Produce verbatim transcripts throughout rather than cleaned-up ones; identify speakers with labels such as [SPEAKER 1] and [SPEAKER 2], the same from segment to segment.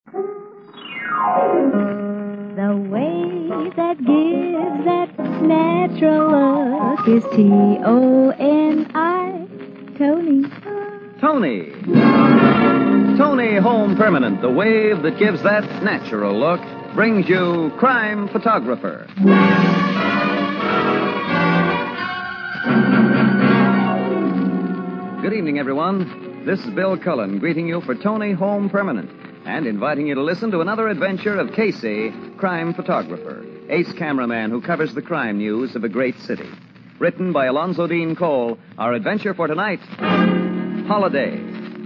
[SPEAKER 1] The wave that gives that natural look is T O N I, Tony.
[SPEAKER 2] Tony. Tony Home Permanent, the wave that gives that natural look, brings you Crime Photographer. Good evening, everyone. This is Bill Cullen greeting you for Tony Home Permanent and inviting you to listen to another adventure of Casey, Crime Photographer, ace cameraman who covers the crime news of a great city. Written by Alonzo Dean Cole, our adventure for tonight, Holiday.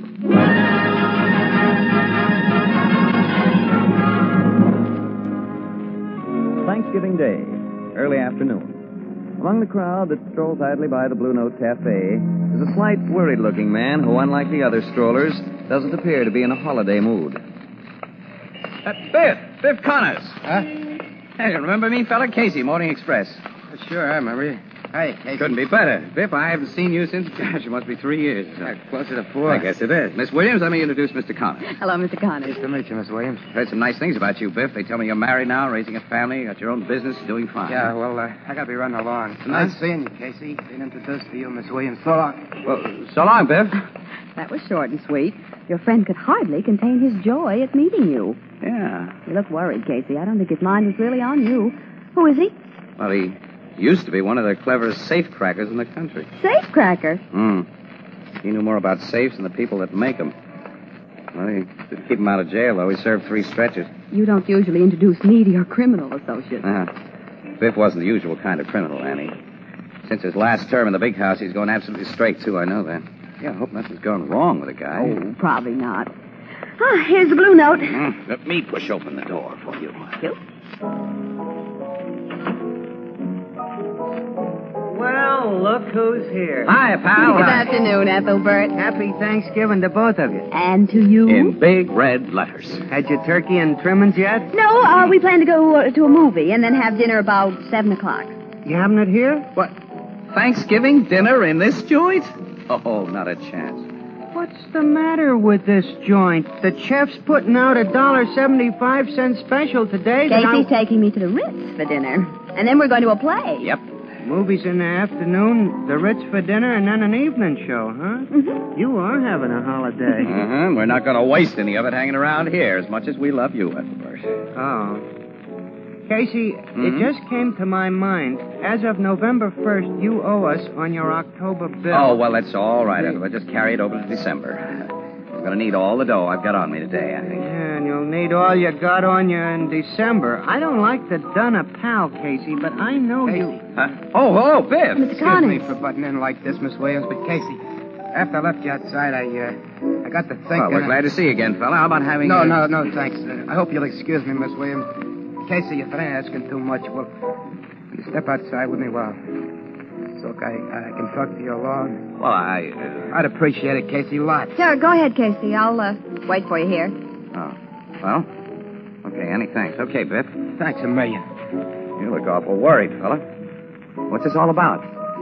[SPEAKER 2] Thanksgiving Day, early afternoon. Among the crowd that strolls idly by the Blue Note Cafe is a slight, worried-looking man who, unlike the other strollers, doesn't appear to be in a holiday mood.
[SPEAKER 3] Uh, Biff! Biff Connors!
[SPEAKER 4] Huh?
[SPEAKER 3] Hey, you remember me, fella? Casey, Morning Express.
[SPEAKER 4] Sure, I remember you. Hey, hey.
[SPEAKER 3] Couldn't be better. Biff, I haven't seen you since, gosh, it must be three years.
[SPEAKER 4] Uh, closer to four.
[SPEAKER 3] I guess it is. Miss Williams, let me introduce Mister Connors.
[SPEAKER 5] Hello, Mister Connors.
[SPEAKER 4] Nice to meet you, Miss Williams.
[SPEAKER 3] Heard some nice things about you, Biff. They tell me you're married now, raising a family, got your own business, doing fine.
[SPEAKER 4] Yeah, well, uh, I gotta be running along. It's nice seeing you, Casey. Being introduced to you, Miss Williams. So long.
[SPEAKER 3] Well, so long, Biff.
[SPEAKER 5] That was short and sweet. Your friend could hardly contain his joy at meeting you.
[SPEAKER 3] Yeah.
[SPEAKER 5] You look worried, Casey. I don't think his mind was really on you. Who is he?
[SPEAKER 3] Well, he used to be one of the cleverest safecrackers in the country.
[SPEAKER 5] Safecracker?
[SPEAKER 3] Hmm. He knew more about safes than the people that make them. Well, he did keep him out of jail, though. He served three stretches.
[SPEAKER 5] You don't usually introduce me to your criminal associates.
[SPEAKER 3] Uh-huh. Biff wasn't the usual kind of criminal, Annie. Since his last term in the big house, he's going absolutely straight, too. I know that. Yeah, I hope nothing's gone wrong with the guy.
[SPEAKER 5] Oh, probably not. Ah, here's the blue note.
[SPEAKER 3] Mm, let me push open the door for you.
[SPEAKER 5] You?
[SPEAKER 6] Well, look who's here.
[SPEAKER 3] Hi, pal.
[SPEAKER 5] Good
[SPEAKER 3] Hi.
[SPEAKER 5] afternoon, Ethelbert.
[SPEAKER 6] Happy Thanksgiving to both of you.
[SPEAKER 5] And to you?
[SPEAKER 3] In big red letters.
[SPEAKER 6] Had your turkey and trimmings yet?
[SPEAKER 5] No, uh, we plan to go uh, to a movie and then have dinner about seven o'clock.
[SPEAKER 6] You having it here?
[SPEAKER 3] What? Thanksgiving dinner in this joint? Oh, not a chance.
[SPEAKER 6] What's the matter with this joint? The chef's putting out a dollar seventy-five cent special today. that
[SPEAKER 5] Casey's
[SPEAKER 6] I'm-
[SPEAKER 5] taking me to the Ritz for dinner. And then we're going to a play.
[SPEAKER 3] Yep.
[SPEAKER 6] Movies in the afternoon, the Ritz for dinner, and then an evening show, huh?
[SPEAKER 5] Mm-hmm.
[SPEAKER 6] You are having a holiday.
[SPEAKER 3] Uh-huh. We're not going to waste any of it hanging around here as much as we love you, Ethelbert.
[SPEAKER 6] Oh. Casey,
[SPEAKER 3] Mm-hmm.
[SPEAKER 6] it just came to my mind. As of November first, you owe us on your October bill.
[SPEAKER 3] Oh, well, that's all right, Ethelbert. Just carry it over to December. I'm going to need all the dough I've got on me today, I think.
[SPEAKER 6] Yeah, and you'll need all you got on you in December. I don't like to dun a pal, Casey, but I know you...
[SPEAKER 3] Huh? Oh, hello, Biff.
[SPEAKER 5] Mister
[SPEAKER 4] Excuse me
[SPEAKER 5] Connors.
[SPEAKER 4] for butting in like this, Miss Williams, but Casey, after I left you outside, I, uh, I got to thinking...
[SPEAKER 3] Well, we're glad to see you again, fella. How about having...
[SPEAKER 4] No,
[SPEAKER 3] a...
[SPEAKER 4] no, no, thanks. Uh, I hope you'll excuse me, Miss Williams. Casey, if I ain't asking too much, well, will you step outside with me while... So I, I can talk to you alone?
[SPEAKER 3] Well, I... Uh...
[SPEAKER 4] I'd appreciate it, Casey, lots.
[SPEAKER 5] Sure, go ahead, Casey. I'll uh, wait for you here.
[SPEAKER 3] Oh, well, okay, Annie, thanks. Okay, Biff.
[SPEAKER 4] Thanks a million.
[SPEAKER 3] You look awful worried, fella. What's this all about?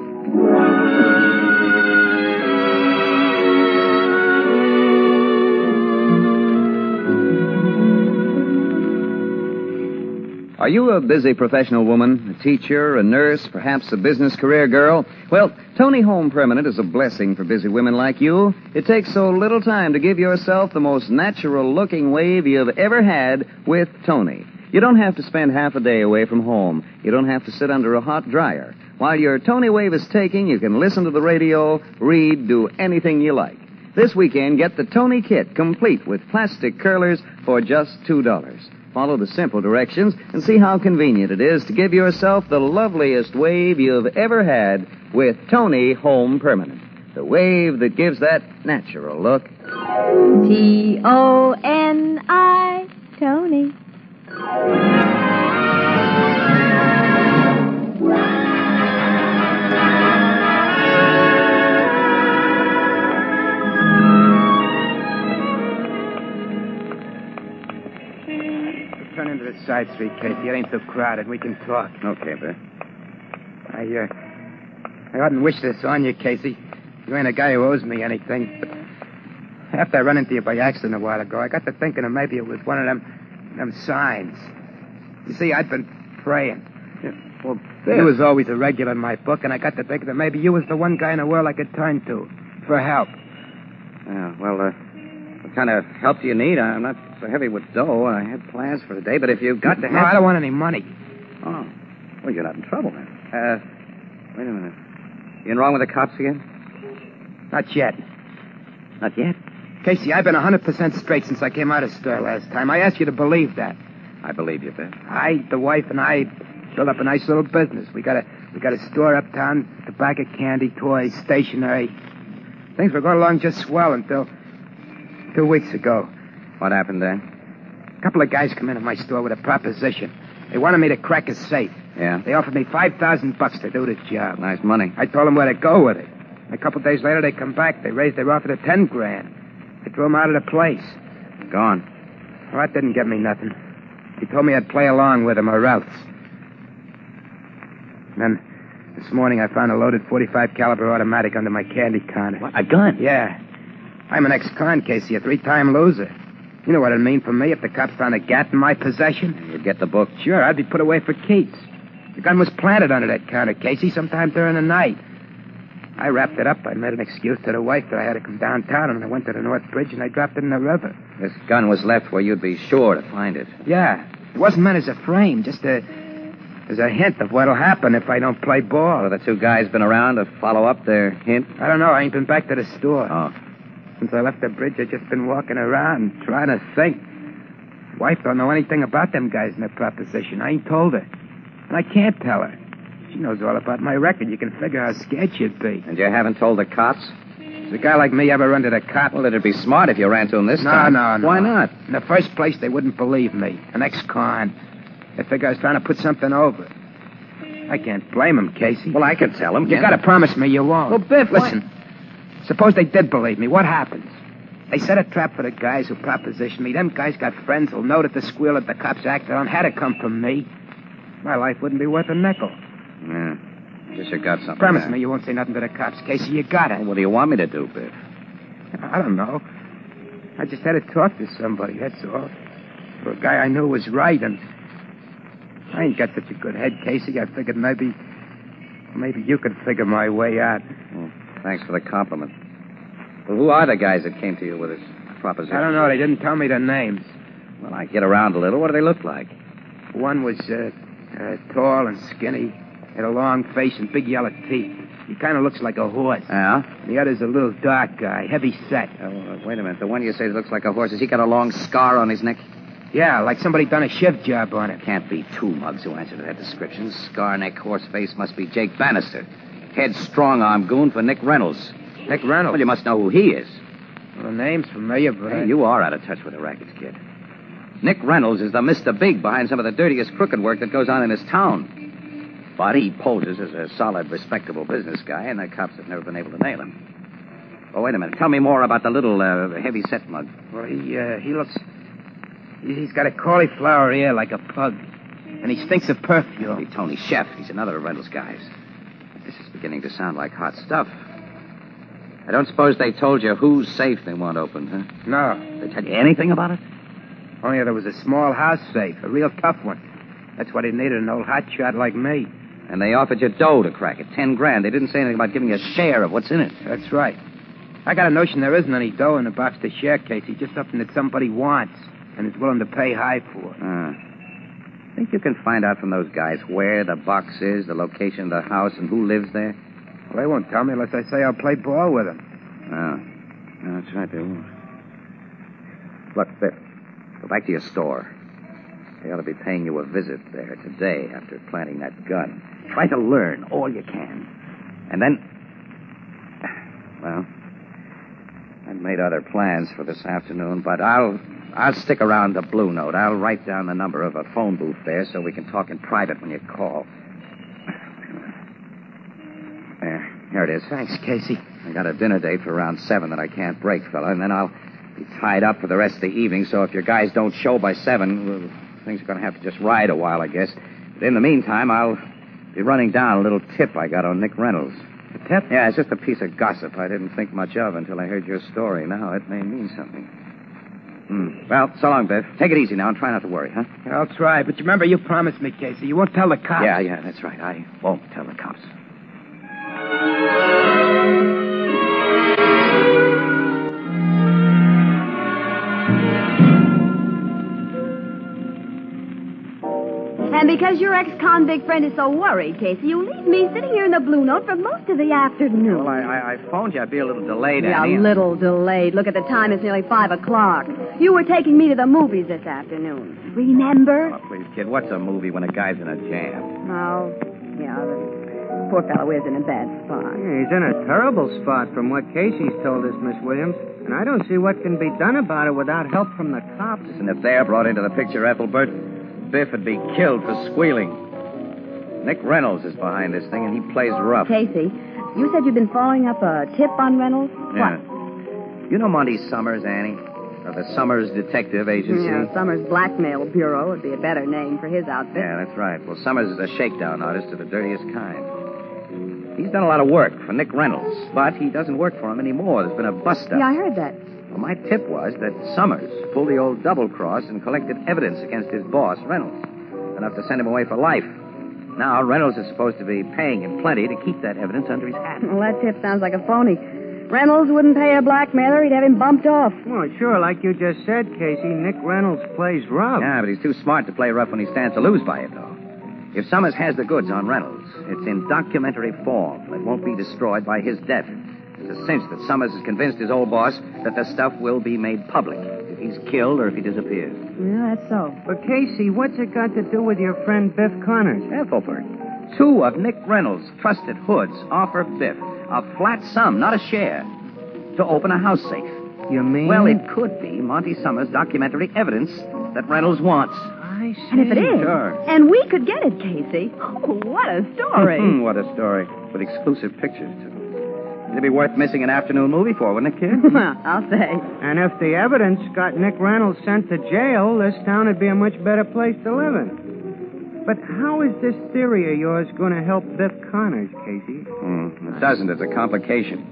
[SPEAKER 2] Are you a busy professional woman, a teacher, a nurse, perhaps a business career girl? Well, Tony Home Permanent is a blessing for busy women like you. It takes so little time to give yourself the most natural-looking wave you've ever had with Tony. You don't have to spend half a day away from home. You don't have to sit under a hot dryer. While your Tony wave is taking, you can listen to the radio, read, do anything you like. This weekend, get the Tony Kit, complete with plastic curlers for just two dollars. Follow the simple directions and see how convenient it is to give yourself the loveliest wave you've ever had with Tony Home Permanent. The wave that gives that natural look.
[SPEAKER 1] T O N I, Tony.
[SPEAKER 4] Turn into the side street, Casey. It ain't too crowded. We can talk.
[SPEAKER 3] Okay, Biff.
[SPEAKER 4] I, uh... I oughtn't wish this on you, Casey. You ain't a guy who owes me anything, but... After I run into you by accident a while ago, I got to thinking that maybe it was one of them, them signs. You see, I'd been praying.
[SPEAKER 3] Yeah, well,
[SPEAKER 4] You was always a regular in my book, and I got to thinking that maybe you was the one guy in the world I could turn to for help.
[SPEAKER 3] Yeah, well, uh, what kind of help do you need? I'm not so heavy with dough. I had plans for today, but if you've got to have...
[SPEAKER 4] No, I don't want any money.
[SPEAKER 3] Oh. Well, you're not in trouble, then. Uh, wait a minute. You in wrong with the cops again?
[SPEAKER 4] Not yet.
[SPEAKER 3] Not yet.
[SPEAKER 4] Casey, I've been one hundred percent straight since I came out of stir last time. I asked you to believe that.
[SPEAKER 3] I believe you, Biff.
[SPEAKER 4] I, the wife, and I built up a nice little business. We got a we got a store uptown, tobacco, candy, toys, stationery. Things were going along just swell until two weeks ago.
[SPEAKER 3] What happened there?
[SPEAKER 4] A couple of guys come into my store with a proposition. They wanted me to crack a safe.
[SPEAKER 3] Yeah.
[SPEAKER 4] They offered me five thousand bucks to do the job.
[SPEAKER 3] Nice money.
[SPEAKER 4] I told them where to go with it. And a couple of days later, they come back. They raised their offer to ten grand. I threw them out of the place.
[SPEAKER 3] Gone.
[SPEAKER 4] Well, that didn't get me nothing. He told me I'd play along with him or else. And then this morning I found a loaded forty-five caliber automatic under my candy counter.
[SPEAKER 3] What, a gun?
[SPEAKER 4] Yeah. I'm an ex-con, Casey, a three-time loser. You know what it'd mean for me if the cops found a gat in my possession?
[SPEAKER 3] You'd get the book.
[SPEAKER 4] Sure, I'd be put away for keeps. The gun was planted under that counter, Casey, sometime during the night. I wrapped it up. I made an excuse to the wife that I had to come downtown, and I went to the North Bridge, and I dropped it in the river.
[SPEAKER 3] This gun was left where you'd be sure to find it.
[SPEAKER 4] Yeah. It wasn't meant as a frame, just a, as a hint of what'll happen if I don't play ball.
[SPEAKER 3] Well, the two guys been around to follow up their hint?
[SPEAKER 4] I don't know. I ain't been back to the store.
[SPEAKER 3] Oh.
[SPEAKER 4] Since I left the bridge, I've just been walking around, trying to think. Wife don't know anything about them guys in the proposition. I ain't told her. And I can't tell her. She knows all about my record. You can figure how scared she'd be.
[SPEAKER 3] And you haven't told the cops?
[SPEAKER 4] Does a guy like me ever run to the cop?
[SPEAKER 3] Well, it'd be smart if you ran to them this
[SPEAKER 4] no,
[SPEAKER 3] time.
[SPEAKER 4] No, no, no.
[SPEAKER 3] Why not?
[SPEAKER 4] In the first place, they wouldn't believe me. An ex-con. They figure I was trying to put something over. I can't blame them, Casey.
[SPEAKER 3] Well, I could tell them.
[SPEAKER 4] You gotta promise me you won't.
[SPEAKER 3] Well, Biff,
[SPEAKER 4] listen. Why? Suppose they did believe me. What happens? They set a trap for the guys who propositioned me. Them guys got friends who'll know that the squeal that the cops acted on had to come from me. My life wouldn't be worth a nickel.
[SPEAKER 3] Yeah. Guess you got something.
[SPEAKER 4] Promise
[SPEAKER 3] there.
[SPEAKER 4] me you won't say nothing to the cops, Casey. You got it.
[SPEAKER 3] Well, what do you want me to do, Biff?
[SPEAKER 4] I don't know. I just had to talk to somebody, that's all. For a guy I knew was right, and I ain't got such a good head, Casey. I figured maybe, maybe you could figure my way out.
[SPEAKER 3] Well, thanks for the compliment. Well, who are the guys that came to you with this proposition?
[SPEAKER 4] I don't know. They didn't tell me their names.
[SPEAKER 3] Well, I get around a little. What do they look like?
[SPEAKER 4] One was uh, uh, tall and skinny, had a long face and big yellow teeth. He kind of looks like a horse.
[SPEAKER 3] Yeah?
[SPEAKER 4] The other's a little dark guy, heavy set.
[SPEAKER 3] Uh, well, wait a minute. The one you say looks like a horse, has he got a long scar on his neck?
[SPEAKER 4] Yeah, like somebody done a shift job on it.
[SPEAKER 3] Can't be two mugs who answer to that description. Scar neck, horse face must be Jake Bannister. Head strong-arm goon for Nick Reynolds.
[SPEAKER 4] Nick Reynolds?
[SPEAKER 3] Well, you must know who he is.
[SPEAKER 4] Well, the name's familiar, but...
[SPEAKER 3] Hey,
[SPEAKER 4] I...
[SPEAKER 3] you are out of touch with the rackets, kid. Nick Reynolds is the Mister Big behind some of the dirtiest crooked work that goes on in this town. But he poses as a solid, respectable business guy, and the cops have never been able to nail him. Oh, wait a minute. Tell me more about the little uh, heavy-set mug.
[SPEAKER 4] Well, he, uh, he looks... He's got a cauliflower ear like a pug. And he stinks of perfume.
[SPEAKER 3] Be Tony Chef. He's another of Reynolds' guys. This is beginning to sound like hot stuff. I don't suppose they told you whose safe they want opened, huh?
[SPEAKER 4] No.
[SPEAKER 3] They tell you anything about it?
[SPEAKER 4] Only there was a small house safe, a real tough one. That's what he needed, an old hotshot like me.
[SPEAKER 3] And they offered you dough to crack it, ten grand. They didn't say anything about giving you a share of what's in it.
[SPEAKER 4] That's right. I got a notion there isn't any dough in the box to share, Casey. Just something that somebody wants and is willing to pay high for.
[SPEAKER 3] Ah. Think you can find out from those guys where the box is, the location of the house, and who lives there?
[SPEAKER 4] Well, they won't tell me unless I say I'll play ball with them.
[SPEAKER 3] Oh. No, that's right, they won't. Look, Biff, go back to your store. They ought to be paying you a visit there today after planting that gun. Try to learn all you can. And then... Well, I've made other plans for this afternoon, but I'll... I'll stick around the Blue Note. I'll write down the number of a phone booth there so we can talk in private when you call. There. Here it is.
[SPEAKER 4] Thanks, Casey.
[SPEAKER 3] I got a dinner date for around seven that I can't break, fella, and then I'll be tied up for the rest of the evening, so if your guys don't show by seven, well, things are going to have to just ride a while, I guess. But in the meantime, I'll be running down a little tip I got on Nick Reynolds.
[SPEAKER 4] The tip?
[SPEAKER 3] Yeah, it's just a piece of gossip I didn't think much of until I heard your story. Now it may mean something. Hmm. Well, so long, Biff. Take it easy now and try not to worry, huh?
[SPEAKER 4] I'll try, but you remember you promised me, Casey. You won't tell the cops.
[SPEAKER 3] Yeah, yeah, that's right. I won't tell the cops.
[SPEAKER 5] And because your ex-convict friend is so worried, Casey, you leave me sitting here in the Blue Note for most of the afternoon.
[SPEAKER 3] Well, I, I, I phoned you. I'd be a little delayed,
[SPEAKER 5] Yeah,
[SPEAKER 3] Annie.
[SPEAKER 5] a little delayed. Look at the time. It's nearly five o'clock. You were taking me to the movies this afternoon. Remember?
[SPEAKER 3] Oh, please, kid, what's a movie when a guy's in a jam?
[SPEAKER 5] Oh, yeah, the poor fellow is in a bad spot.
[SPEAKER 6] Yeah, he's in a terrible spot from what Casey's told us, Miss Williams. And I don't see what can be done about it without help from the cops.
[SPEAKER 3] And if they're brought into the picture, Ethelbert, Biff would be killed for squealing. Nick Reynolds is behind this thing, and he plays rough.
[SPEAKER 5] Casey, you said you'd been following up a tip on Reynolds?
[SPEAKER 3] Yeah.
[SPEAKER 5] What?
[SPEAKER 3] You know Monty Summers, Annie? Of the Summers Detective Agency?
[SPEAKER 5] Yeah, Summers Blackmail Bureau would be a better name for his outfit.
[SPEAKER 3] Yeah, that's right. Well, Summers is a shakedown artist of the dirtiest kind. He's done a lot of work for Nick Reynolds, but he doesn't work for him anymore. There's been a bust-up.
[SPEAKER 5] Yeah, I heard that.
[SPEAKER 3] Well, my tip was that Summers pulled the old double-cross and collected evidence against his boss, Reynolds, enough to send him away for life. Now, Reynolds is supposed to be paying him plenty to keep that evidence under his hat.
[SPEAKER 5] Well, that tip sounds like a phony. Reynolds wouldn't pay a blackmailer. He'd have him bumped off.
[SPEAKER 6] Well, sure, like you just said, Casey, Nick Reynolds plays rough.
[SPEAKER 3] Yeah, but he's too smart to play rough when he stands to lose by it, though. If Summers has the goods on Reynolds, it's in documentary form. It won't be destroyed by his death. It's a cinch that Summers has convinced his old boss that the stuff will be made public if he's killed or if he disappears.
[SPEAKER 5] Yeah, that's so.
[SPEAKER 6] But, Casey, what's it got to do with your friend Biff Connors?
[SPEAKER 3] Ethelbert, two of Nick Reynolds' trusted hoods offer Biff a flat sum, not a share, to open a house safe.
[SPEAKER 6] You mean?
[SPEAKER 3] Well, it could be Monty Summers' documentary evidence that Reynolds wants.
[SPEAKER 6] I see.
[SPEAKER 5] And if it is,
[SPEAKER 3] Sure.
[SPEAKER 5] and we could get it, Casey. Oh, what a story.
[SPEAKER 3] What a story. With exclusive pictures, too. It'd be worth missing an afternoon movie for, wouldn't it, kid?
[SPEAKER 5] Well, I'll say.
[SPEAKER 6] And if the evidence got Nick Reynolds sent to jail, this town would be a much better place to live in. But how is this theory of yours going to help Biff Connors, Casey?
[SPEAKER 3] Hmm, it doesn't. It's a complication.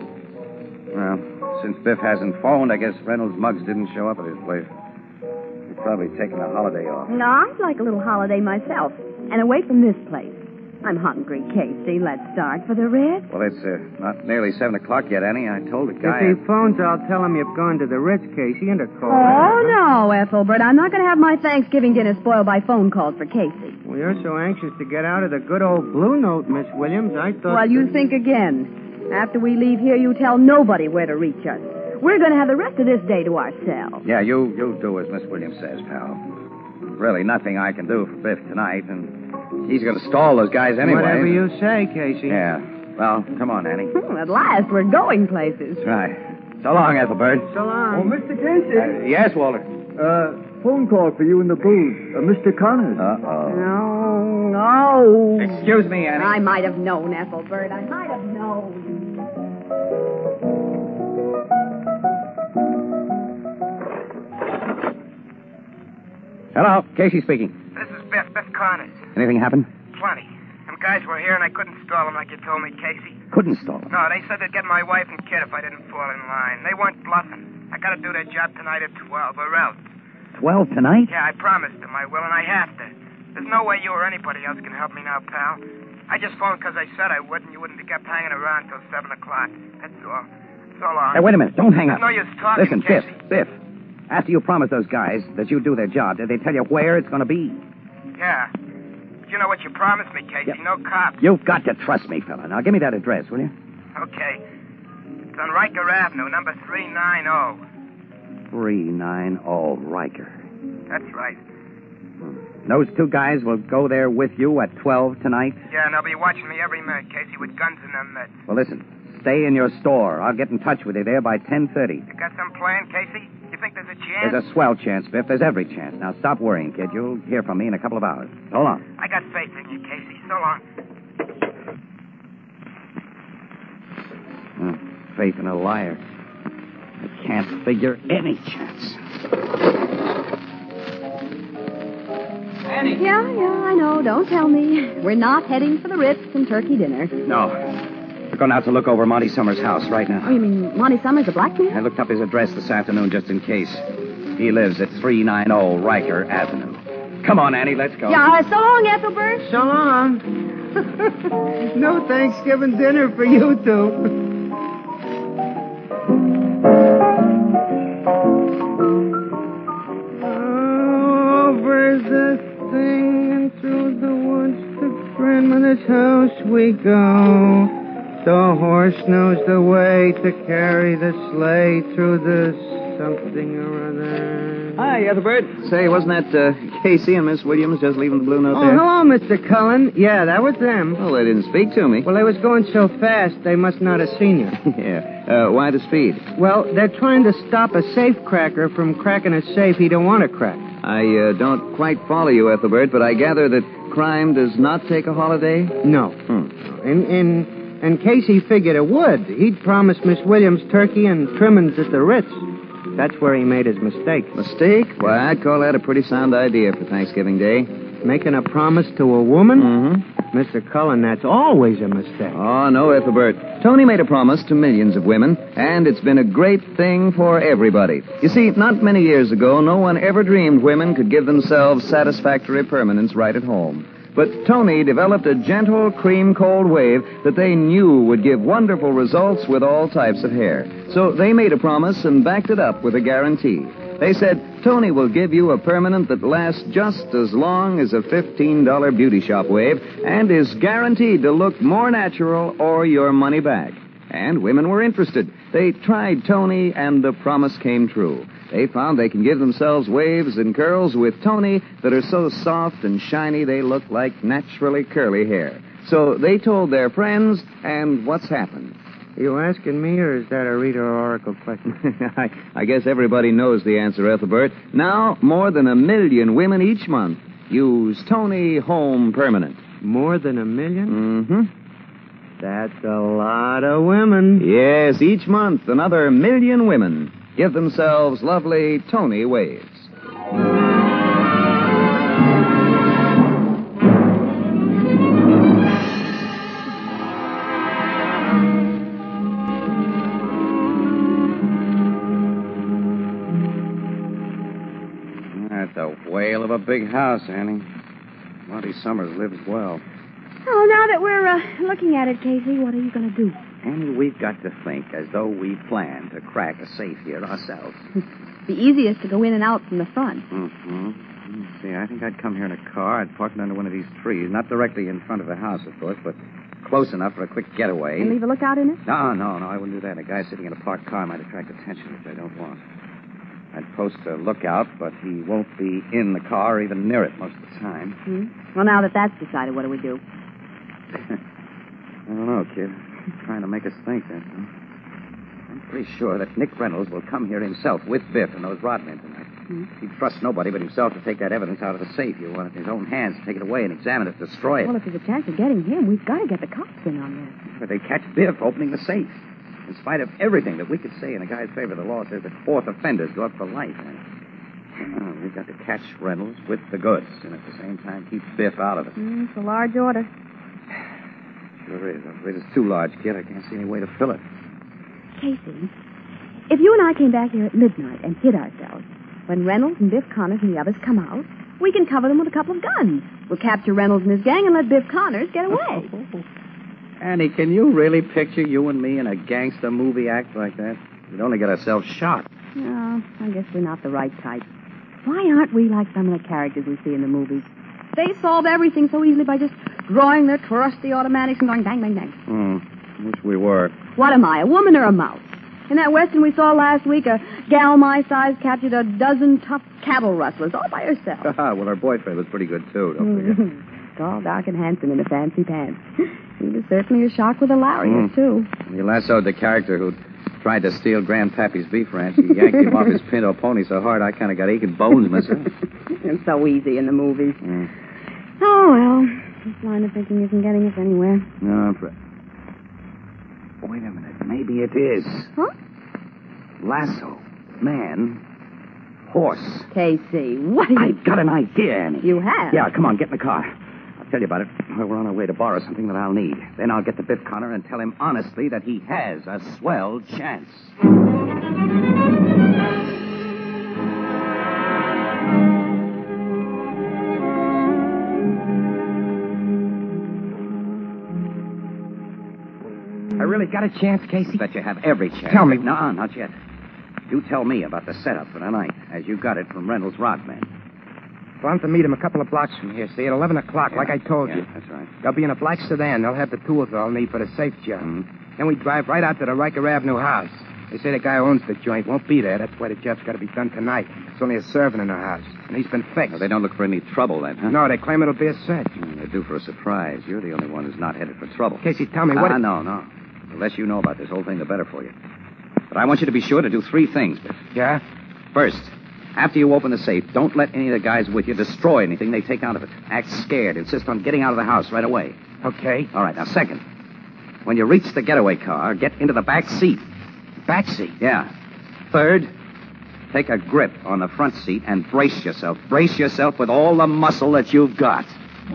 [SPEAKER 3] Well, since Biff hasn't phoned, I guess Reynolds' mugs didn't show up at his place. He's probably taking a holiday off.
[SPEAKER 5] No, I'd like a little holiday myself. And away from this place. I'm hungry, Casey. Let's start for the Ritz.
[SPEAKER 3] Well, it's uh, not nearly seven o'clock yet, Annie. I told the guy...
[SPEAKER 6] If he phones, I'll tell him you've gone to the Ritz, Casey, and a call.
[SPEAKER 5] Oh, no, Ethelbert. I'm not going to have my Thanksgiving dinner spoiled by phone calls for Casey.
[SPEAKER 6] Well, you're so anxious to get out of the good old Blue Note, Miss Williams. I thought...
[SPEAKER 5] Well, you think again. After we leave here, you tell nobody where to reach us. We're going to have the rest of this day to ourselves.
[SPEAKER 3] Yeah, you, you do as Miss Williams says, pal. Really nothing I can do for Biff tonight, and he's going to stall those guys anyway.
[SPEAKER 6] Whatever you say, Casey.
[SPEAKER 3] Yeah. Well, come on, Annie.
[SPEAKER 5] Hmm, at last, we're going places.
[SPEAKER 3] That's right. So long, Ethelbert.
[SPEAKER 6] So long.
[SPEAKER 7] Oh, Mister Casey.
[SPEAKER 3] Uh, yes, Walter.
[SPEAKER 7] Uh, phone call for you in the booth. Uh, Mister Connors.
[SPEAKER 3] Uh-oh.
[SPEAKER 5] No, no.
[SPEAKER 3] Excuse me, Annie.
[SPEAKER 5] I might have known, Ethelbert. I might have known.
[SPEAKER 3] Hello, Casey speaking.
[SPEAKER 4] This is Biff, Biff Connors.
[SPEAKER 3] Anything happen?
[SPEAKER 4] Plenty. Them guys were here, and I couldn't stall them like you told me, Casey.
[SPEAKER 3] Couldn't stall them.
[SPEAKER 4] No, they said they'd get my wife and kid if I didn't fall in line. They weren't bluffing. I got to do their job tonight at twelve, or else.
[SPEAKER 3] Twelve tonight?
[SPEAKER 4] Yeah, I promised them I will, and I have to. There's no way you or anybody else can help me now, pal. I just phoned because I said I would, and you wouldn't have kept hanging around till seven o'clock. That's all. So long.
[SPEAKER 3] Hey, wait a minute. Don't hang up.
[SPEAKER 4] There's no use talking,
[SPEAKER 3] Listen,
[SPEAKER 4] Casey.
[SPEAKER 3] Biff, Biff. After you promised those guys that you'd do their job, did they tell you where it's going to be?
[SPEAKER 4] Yeah. But you know what you promised me, Casey.
[SPEAKER 3] Yeah.
[SPEAKER 4] No cops.
[SPEAKER 3] You've got to trust me, fella. Now, give me that address, will you?
[SPEAKER 4] Okay. It's on Riker Avenue, number three ninety.
[SPEAKER 3] three ninety Riker.
[SPEAKER 4] That's right.
[SPEAKER 3] Those two guys will go there with you at twelve tonight?
[SPEAKER 4] Yeah, and they'll be watching me every minute, Casey, with guns in their mitts.
[SPEAKER 3] Well, listen. Stay in your store. I'll get in touch with you there by ten thirty.
[SPEAKER 4] You got some plan, Casey? You think there's a chance?
[SPEAKER 3] There's a swell chance, Biff. There's every chance. Now, stop worrying, kid. You'll hear from me in a couple of hours. Hold on.
[SPEAKER 4] I got faith in you, Casey. So long.
[SPEAKER 3] Uh, faith in a liar. I can't figure any chance.
[SPEAKER 5] Annie. Yeah, yeah, I know. Don't tell me. We're not heading for the Ritz and turkey dinner.
[SPEAKER 3] No. We're going out to look over Monty Summers' house right
[SPEAKER 5] Oh,
[SPEAKER 3] now.
[SPEAKER 5] you mean Monty Summers, the blacksmith?
[SPEAKER 3] I looked up his address this afternoon just in case. He lives at three ninety Riker Avenue. Come on, Annie, let's go.
[SPEAKER 5] Yeah, uh, so long, Ethelbert.
[SPEAKER 6] So long. No Thanksgiving dinner for you two. Over the thing and through the woods to Grandmother's house we go. The horse knows the way to carry the sleigh through the something or other.
[SPEAKER 2] Hi, Ethelbert. Say, wasn't that uh, Casey and Miss Williams just leaving the blue note
[SPEAKER 6] Oh,
[SPEAKER 2] there?
[SPEAKER 6] hello, Mister Cullen. Yeah, that was them.
[SPEAKER 2] Well, they didn't speak to me.
[SPEAKER 6] Well, they was going so fast, they must not have seen you.
[SPEAKER 2] Yeah. Uh, why the speed?
[SPEAKER 6] Well, they're trying to stop a safe cracker from cracking a safe he don't want to crack.
[SPEAKER 2] I uh, don't quite follow you, Ethelbert, but I gather that crime does not take a holiday?
[SPEAKER 6] No.
[SPEAKER 2] Hmm.
[SPEAKER 6] And, and, and Casey figured it would. He'd promised Miss Williams turkey and trimmings at the Ritz. That's where he made his mistake.
[SPEAKER 2] Mistake? Why, I'd call that a pretty sound idea for Thanksgiving Day.
[SPEAKER 6] Making a promise to a woman?
[SPEAKER 2] Mm-hmm.
[SPEAKER 6] Mister Cullen, that's always a mistake.
[SPEAKER 2] Oh, no, Ethelbert. Tony made a promise to millions of women, and it's been a great thing for everybody. You see, not many years ago, no one ever dreamed women could give themselves satisfactory permanence right at home. But Tony developed a gentle, cream-cold wave that they knew would give wonderful results with all types of hair. So they made a promise and backed it up with a guarantee. They said, Tony will give you a permanent that lasts just as long as a fifteen dollars beauty shop wave and is guaranteed to look more natural or your money back. And women were interested. They tried Tony, and the promise came true. They found they can give themselves waves and curls with Tony that are so soft and shiny they look like naturally curly hair. So they told their friends, and what's happened?
[SPEAKER 6] Are you asking me, or is that a Rita Oracle question?
[SPEAKER 2] I, I guess everybody knows the answer, Ethelbert. Now, more than a million women each month use Tony Home Permanent.
[SPEAKER 6] More than a million?
[SPEAKER 2] Mm-hmm.
[SPEAKER 6] That's a lot of women.
[SPEAKER 2] Yes, each month another million women give themselves lovely Tony waves.
[SPEAKER 3] That's a whale of a big house, Annie. Monty Summers lives well.
[SPEAKER 5] Oh, now that we're uh, looking at it, Casey, what are you going to do?
[SPEAKER 3] Annie, we've got to think as though we planned to crack a safe here ourselves.
[SPEAKER 5] The easiest to go in and out from the front.
[SPEAKER 3] Mm-hmm. See, I think I'd come here in a car. I'd park it under one of these trees. Not directly in front of the house, of course, but close enough for a quick getaway.
[SPEAKER 5] And leave a lookout in it?
[SPEAKER 3] No, no, no, I wouldn't do that. A guy sitting in a parked car might attract attention, which I don't want. I'd post a lookout, but he won't be in the car or even near it most of the time.
[SPEAKER 5] Hmm? Well, now that that's decided, what do we do?
[SPEAKER 3] I don't know, kid. Trying to make us think, that's all. I'm pretty sure that Nick Reynolds will come here himself with Biff and those rodmen tonight.
[SPEAKER 5] Hmm?
[SPEAKER 3] He'd trust nobody but himself to take that evidence out of the safe. He'll want it in his own hands to take it away and examine it, destroy it.
[SPEAKER 5] Well, if there's a chance of getting him, we've got to get the cops in on this.
[SPEAKER 3] But they catch Biff opening the safe. In spite of everything that we could say in a guy's favor, the law says that fourth offenders go up for life. And, oh, we've got to catch Reynolds with the goods and at the same time keep Biff out of it.
[SPEAKER 5] Mm, it's a large order.
[SPEAKER 3] Sure is. I'm afraid it's too large, kid. I can't see any way to fill it.
[SPEAKER 5] Casey, if you and I came back here at midnight and hid ourselves, when Reynolds and Biff Connors and the others come out, we can cover them with a couple of guns. We'll capture Reynolds and his gang and let Biff Connors get away.
[SPEAKER 3] Annie, can you really picture you and me in a gangster movie act like that? We'd only get ourselves shot.
[SPEAKER 5] No, I guess we're not the right type. Why aren't we like some of the characters we see in the movies? They solve everything so easily by just drawing their trusty automatics and going bang, bang, bang.
[SPEAKER 3] Hmm. Wish we were.
[SPEAKER 5] What am I, a woman or a mouse? In that Western we saw last week, a gal my size captured a dozen tough cattle rustlers all by herself.
[SPEAKER 3] Well, her boyfriend was pretty good, too, don't forget.
[SPEAKER 5] Tall, dark, and handsome in the fancy pants. He was certainly a shock with a lariat,
[SPEAKER 3] Mm.
[SPEAKER 5] too.
[SPEAKER 3] He lassoed the character who tried to steal Grandpappy's beef ranch. He yanked him off his pinto pony so hard I kind of got aching bones myself.
[SPEAKER 5] It's so easy in the movies.
[SPEAKER 3] Mm.
[SPEAKER 5] Oh, well, this line of thinking isn't getting us anywhere.
[SPEAKER 3] No, I'm afraid. Wait a minute. Maybe it is.
[SPEAKER 5] Huh?
[SPEAKER 3] Lasso. Man. Horse.
[SPEAKER 5] Casey, what are you...
[SPEAKER 3] I've got an idea, Annie.
[SPEAKER 5] You have?
[SPEAKER 3] Yeah, come on, get in the car. I'll tell you about it. We're on our way to borrow something that I'll need. Then I'll get to Biff Connor and tell him honestly that he has a swell chance.
[SPEAKER 4] I really got a chance, Casey?
[SPEAKER 3] Bet you have every chance.
[SPEAKER 4] Tell me.
[SPEAKER 3] No, not yet. You tell me about the setup for tonight, as you got it from Reynolds' Rockman.
[SPEAKER 4] Well, I'm to meet him a couple of blocks from here, see, at eleven o'clock,
[SPEAKER 3] Yeah.
[SPEAKER 4] like I told
[SPEAKER 3] yeah,
[SPEAKER 4] you.
[SPEAKER 3] That's right.
[SPEAKER 4] They'll be in a black sedan. They'll have the tools I'll need for the safe job.
[SPEAKER 3] Mm-hmm.
[SPEAKER 4] Then we drive right out to the Riker Avenue house. They say the guy who owns the joint won't be there. That's why the job's got to be done tonight. It's only a servant in the house, and he's been fixed.
[SPEAKER 3] Well, they don't look for any trouble then, huh?
[SPEAKER 4] No, they claim it'll be a cinch.
[SPEAKER 3] Mm, They're due for a surprise. You're the only one who's not headed for trouble.
[SPEAKER 4] Casey, tell me, what...
[SPEAKER 3] Ah,
[SPEAKER 4] it-
[SPEAKER 3] no, no. The less you know about this whole thing, the better for you. But I want you to be sure to do three things, Biff.
[SPEAKER 4] Yeah?
[SPEAKER 3] First, after you open the safe, don't let any of the guys with you destroy anything they take out of it. Act scared. Insist on getting out of the house right away.
[SPEAKER 4] Okay.
[SPEAKER 3] All right, now, second, when you reach the getaway car, get into the back seat.
[SPEAKER 4] Back seat?
[SPEAKER 3] Yeah. Third, take a grip on the front seat and brace yourself. Brace yourself with all the muscle that you've got.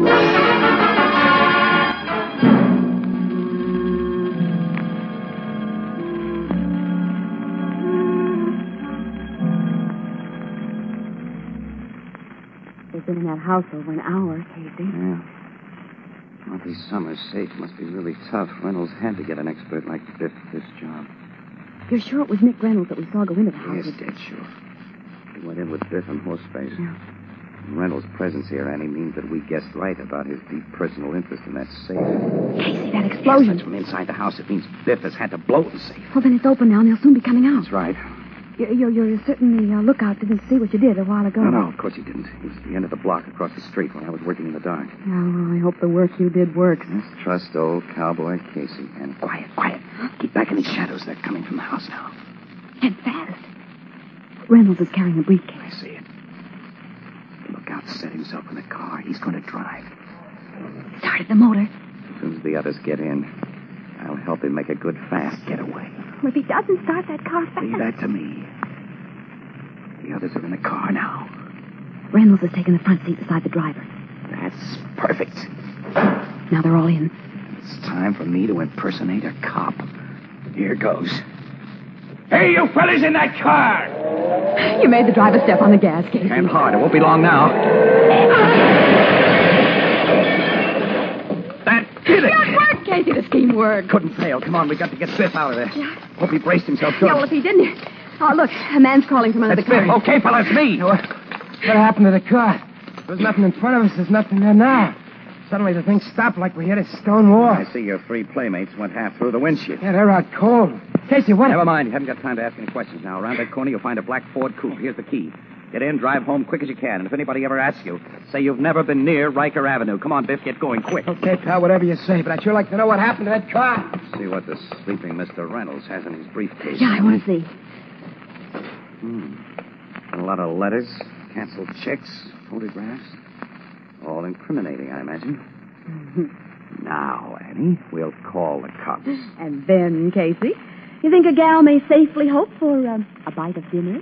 [SPEAKER 5] They've been in that house over an hour, Casey.
[SPEAKER 3] Yeah. Monty Summers' safe must be really tough. Reynolds had to get an expert like Biff for this job.
[SPEAKER 5] You're sure it was Nick Reynolds that we saw go into the house?
[SPEAKER 3] Yes,
[SPEAKER 5] with-
[SPEAKER 3] dead sure. He went in with Biff and Horseface.
[SPEAKER 5] Yeah.
[SPEAKER 3] And Reynolds' presence here, Annie, means that we guessed right about his deep personal interest in that safe.
[SPEAKER 5] Casey, that
[SPEAKER 3] Yes,
[SPEAKER 5] explosion.
[SPEAKER 3] that's from inside the house. It means Biff has had to blow the safe.
[SPEAKER 5] Well, then it's open now, and they'll soon be coming out.
[SPEAKER 3] That's right.
[SPEAKER 5] Your, your, your certainly uh, lookout didn't see what you did a while ago.
[SPEAKER 3] No, no, of course he didn't. He was at the end of the block across the street when I was working in the dark.
[SPEAKER 5] Yeah, well, I hope the work you did works.
[SPEAKER 3] Let's trust old cowboy Casey. And quiet, quiet. Keep back in these shadows. They're coming from the house now.
[SPEAKER 5] Head fast. Reynolds is carrying a briefcase.
[SPEAKER 3] I see it. Look out, set himself in the car. He's going to drive.
[SPEAKER 5] Started the motor.
[SPEAKER 3] As soon as the others get in, I'll help him make a good, fast getaway.
[SPEAKER 5] Well, if he doesn't start that car fast...
[SPEAKER 3] Leave that to me. The others are in the car now.
[SPEAKER 5] Reynolds is taking the front seat beside the driver.
[SPEAKER 3] That's perfect.
[SPEAKER 5] Now they're all in.
[SPEAKER 3] It's time for me to impersonate a cop. Here goes. Hey, you fellas in that car!
[SPEAKER 5] You made the driver step on the gas, Casey.
[SPEAKER 3] And hard. It won't be long now. That did it!
[SPEAKER 5] It worked, Casey. The scheme worked.
[SPEAKER 3] Couldn't fail. Come on, we got to get Biff out of there. Hope he braced himself good.
[SPEAKER 5] Yeah, well, if he didn't... Oh, look, a man's crawling from under
[SPEAKER 3] That's
[SPEAKER 5] the car.
[SPEAKER 3] Biff. Okay, fella, it's me.
[SPEAKER 4] What, what happened to the car? There's nothing in front of us. There's nothing there now. Suddenly the thing stopped like we hit a stone wall.
[SPEAKER 3] I see your three playmates went half through the windshield.
[SPEAKER 4] Yeah, they're out cold. Casey, what...
[SPEAKER 3] Never mind. You haven't got time to ask any questions now. Around that corner, you'll find a black Ford coupe. Here's the key. Get in, drive home quick as you can. And if anybody ever asks you, say you've never been near Riker Avenue. Come on, Biff, get going quick.
[SPEAKER 4] Okay, pal, whatever you say, but I'd sure like to know what happened to that car.
[SPEAKER 3] See what the sleeping Mister Reynolds has in his briefcase.
[SPEAKER 5] Yeah, I want to see.
[SPEAKER 3] Hmm. A lot of letters, canceled checks, photographs. All incriminating, I imagine. Now, Annie, we'll call the cops.
[SPEAKER 5] And then, Casey, you think a gal may safely hope for uh, a bite of dinner?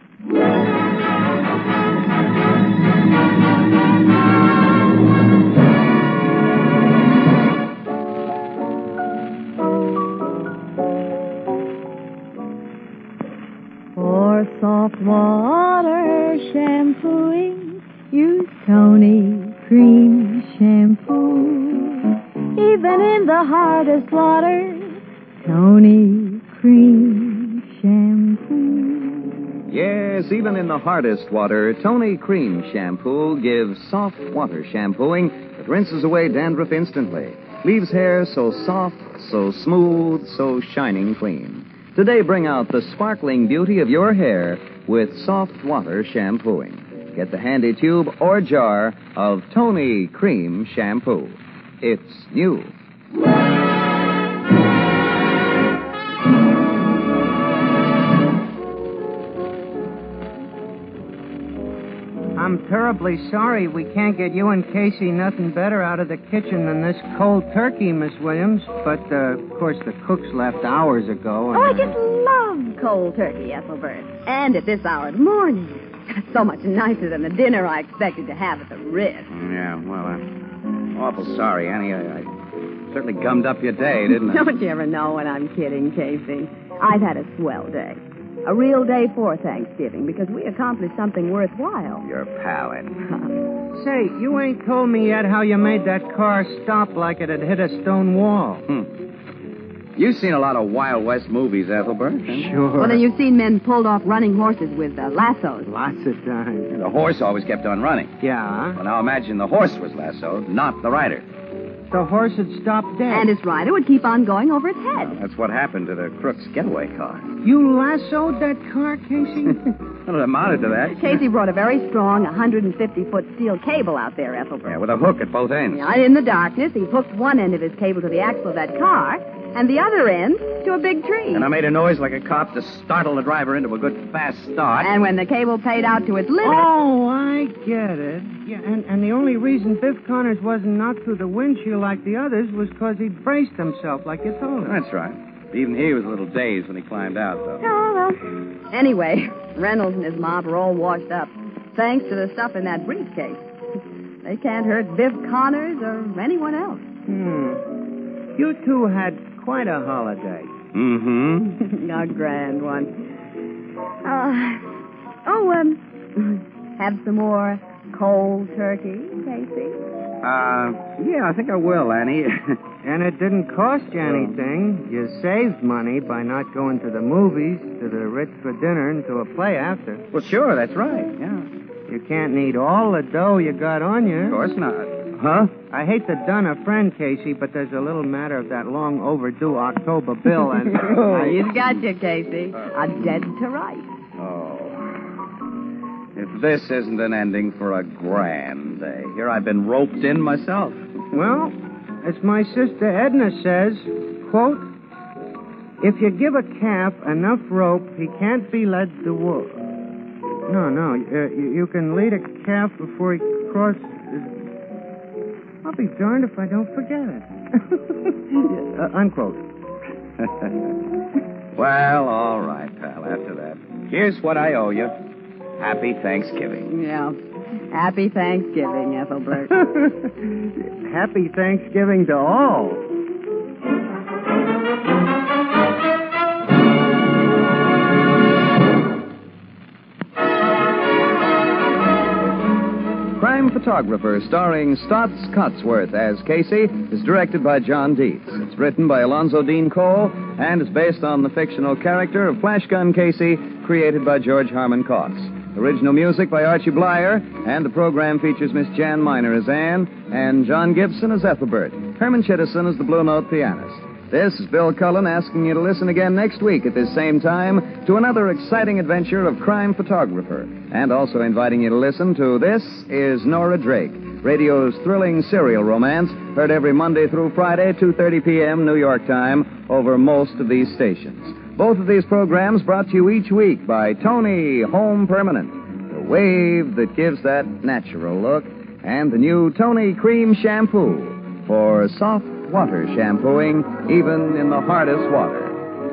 [SPEAKER 1] For soft water shampooing, use Tony Cream Shampoo. Even in the hardest water, Tony Cream Shampoo.
[SPEAKER 2] Yes, even in the hardest water, Tony Cream Shampoo gives soft water shampooing that rinses away dandruff instantly. Leaves hair so soft, so smooth, so shining clean. Today, bring out the sparkling beauty of your hair with soft water shampooing. Get the handy tube or jar of Tony Cream Shampoo. It's new.
[SPEAKER 6] I'm terribly sorry we can't get you and Casey nothing better out of the kitchen than this cold turkey, Miss Williams. But, uh, of course, the cook's left hours ago. And,
[SPEAKER 5] Oh, I just love cold turkey, Ethelbert. And at this hour of the morning. It's so much nicer than the dinner I expected to have at the Ritz.
[SPEAKER 3] Yeah, well, uh, Awful sorry, Annie. I, I certainly gummed up your day, didn't I?
[SPEAKER 5] Don't you ever know when I'm kidding, Casey? I've had a swell day. A real day for Thanksgiving because we accomplished something worthwhile.
[SPEAKER 3] Your pal, Annie.
[SPEAKER 6] Say, you ain't told me yet how you made that car stop like it had hit a stone wall.
[SPEAKER 3] Hmm. You've seen a lot of Wild West movies, Ethelbert.
[SPEAKER 6] Sure.
[SPEAKER 5] Well, then you've seen men pulled off running horses with uh, lassos.
[SPEAKER 6] Lots of times.
[SPEAKER 3] The horse always kept on running.
[SPEAKER 6] Yeah?
[SPEAKER 3] Well, now imagine the horse was lassoed, not the rider.
[SPEAKER 6] The horse had stopped dead.
[SPEAKER 5] And its rider would keep on going over its head.
[SPEAKER 3] That's what happened to the Crook's getaway car.
[SPEAKER 6] You lassoed that car, Casey?
[SPEAKER 3] Well, it amounted to that.
[SPEAKER 5] Casey brought a very strong one hundred fifty foot steel cable out there, Ethelbert.
[SPEAKER 3] Yeah, with a hook at both ends.
[SPEAKER 5] Yeah, in the darkness, he hooked one end of his cable to the axle of that car and the other end to a big tree.
[SPEAKER 3] And I made a noise like a cop to startle the driver into a good fast start.
[SPEAKER 5] And when the cable paid out to its limit...
[SPEAKER 6] Oh, I get it. Yeah, and, and the only reason Biff Connors wasn't knocked through the windshield like the others was because he braced himself like you told him.
[SPEAKER 3] That's right. Even he was a little dazed when he climbed out, though.
[SPEAKER 5] Oh, well. Anyway, Reynolds and his mob are all washed up, thanks to the stuff in that briefcase. They can't hurt Biff Connors or anyone else.
[SPEAKER 6] Hmm. You two had quite a holiday.
[SPEAKER 3] Mm-hmm.
[SPEAKER 5] A grand one. Uh, oh, um, have some more cold turkey, Casey?
[SPEAKER 3] Uh, yeah, I think I will, Annie.
[SPEAKER 6] And it didn't cost you anything. You saved money by not going to the movies, to the Ritz for dinner, and to a play after.
[SPEAKER 3] Well, sure, that's right, yeah.
[SPEAKER 6] You can't need all the dough you got on you.
[SPEAKER 3] Of course not.
[SPEAKER 6] Huh? I hate to dun a friend, Casey, but there's a little matter of that long overdue October bill, and...
[SPEAKER 5] Oh, he's got you, Casey. A dead to rights.
[SPEAKER 3] Oh. If this isn't an ending for a grand day. Here I've been roped in myself.
[SPEAKER 6] Well, as my sister Edna says, quote, if you give a calf enough rope, he can't be led to wool. No, no, uh, you, you can lead a calf before he crosses... I'll be darned if I don't forget it. uh, unquote.
[SPEAKER 3] Well, all right, pal, after that. Here's what I owe you. Happy Thanksgiving.
[SPEAKER 5] Yeah. Happy Thanksgiving, Ethelbert.
[SPEAKER 6] Happy Thanksgiving to all.
[SPEAKER 2] Crime Photographer, starring Stotts Cotsworth as Casey, is directed by John Dietz. It's written by Alonzo Dean Cole and is based on the fictional character of Flash Gun Casey, created by George Harmon Cox. Original music by Archie Blyer, and the program features Miss Jan Miner as Anne and John Gibson as Ethelbert. Herman Chittison as the Blue Note pianist. This is Bill Cullen asking you to listen again next week at this same time to another exciting adventure of Crime Photographer, and also inviting you to listen to This is Nora Drake, radio's thrilling serial romance, heard every Monday through Friday, two thirty p.m. New York time, over most of these stations. Both of these programs brought to you each week by Tony Home Permanent, the wave that gives that natural look, and the new Tony Cream Shampoo for soft water shampooing, even in the hardest water.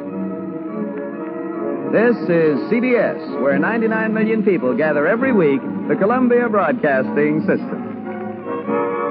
[SPEAKER 2] This is C B S, where ninety-nine million people gather every week, the Columbia Broadcasting System.